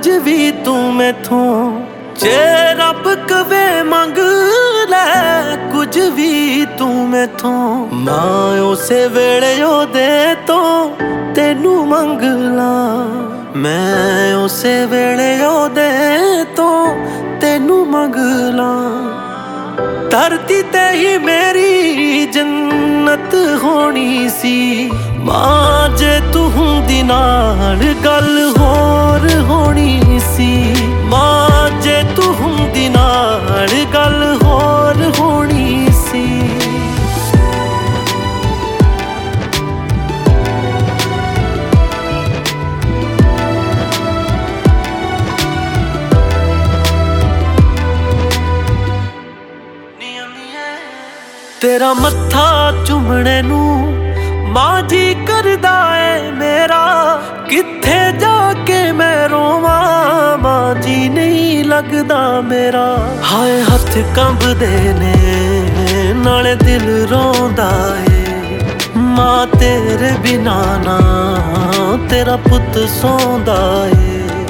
कुछ भी तू मैथों जे रब कवे मंग ले कुछ भी तू मैथों मां उसे वेले ओदे तो तेनू मंग ला मैं उसे वेले ओदे तो तेनू मंग ला धरती ते ही मेरी जन्नत होनी सी मां जे तू हुंदी नाल गल होर होनी सी मां जे तू हुंदी नाल गल होर होनी सी तेरा मत्था चुमने नू मां जी करदा है मेरा किथे जाके मैं रोवां मां जी नहीं लगदा मेरा हाय हथ कंबदे ने नाले दिल रोंदा है मां तेरे बिना ना तेरा पुत सौंदा है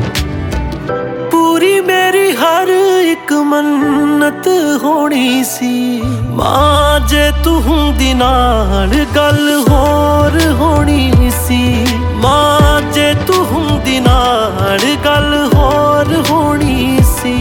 पूरी मेरी हर एक मन्नत होनी सी मां जे तू हुंदी नाल गल होर होनी सी मां जे तू हुंदी नाल गल होर होनी सी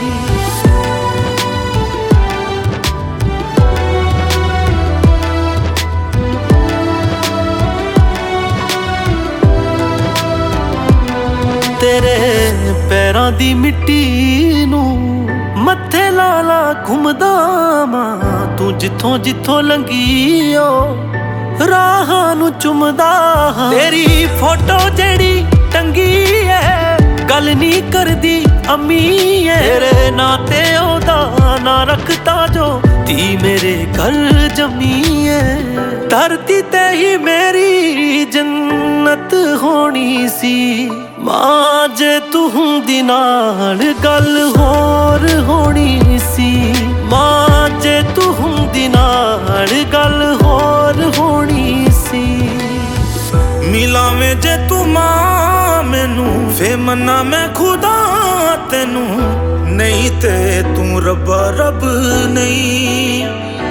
तेरे पैरां दी मिट्टी नू मत्थे लाला घुमदा मां तू जिथों जिथों लंघी ओ राहां नू चुमदा तेरी फोटो जेड़ी टंगी है गल नी करदी अम्मी है तेरे ना ते ओदा ना रखता जो धी मेरे घर जमी है धरती ते ही मेरी जन्नत होनी सी मां जे तू हुंदी नाल गल होर होनी सी मां जे तू हुंदी नाल गल होर होनी सी मिलावें जे तू मां मैनू फे मन्ना मैं खुदा तेनू नहीं ते तू रब्बा रब नहीं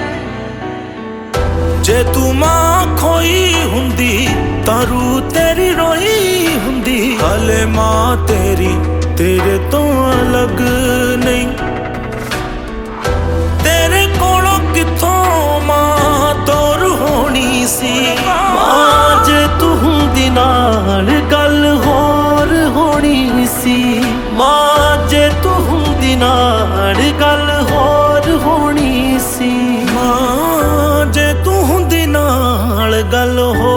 जे तू मां खोई हुंदी तां रूह तेरी रोई हुंदी हाले मां तेरी तेरे तो अलग नहीं तेरे कोलों किथों मां तोर होनी सी मां जे तू हुंदी नाल गल होर होनी सी मां जे तू हुंदी नाल गल होर होनी सी मां जे तू हुंदी नाल गल हो